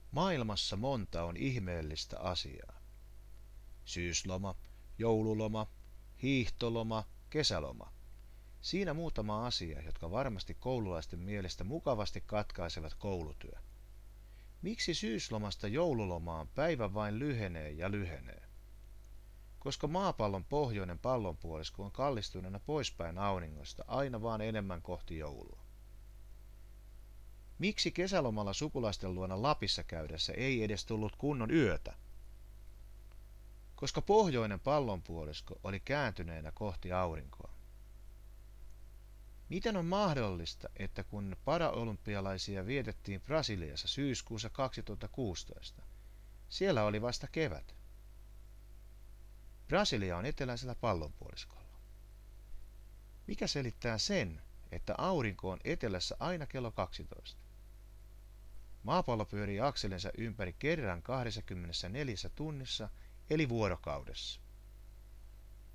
Maailmassa monta on ihmeellistä asiaa. Syysloma, joululoma, hiihtoloma, kesäloma. Siinä muutama asia, jotka varmasti koululaisten mielestä mukavasti katkaisevat koulutyö. Miksi syyslomasta joululomaan päivä vain lyhenee ja lyhenee? Koska maapallon pohjoinen pallonpuolisko on kallistuneena poispäin auringosta aina vaan enemmän kohti joulua. Miksi kesälomalla sukulaisten luona Lapissa käydessä ei edes tullut kunnon yötä? Koska pohjoinen pallonpuolisko oli kääntyneenä kohti aurinkoa. Miten on mahdollista, että kun paraolympialaisia vietettiin Brasiliassa syyskuussa 2016, siellä oli vasta kevät? Brasilia on eteläisellä pallonpuoliskolla. Mikä selittää sen, että aurinko on etelässä aina kello 12? Maapallo pyörii akselinsa ympäri kerran 24 tunnissa eli vuorokaudessa.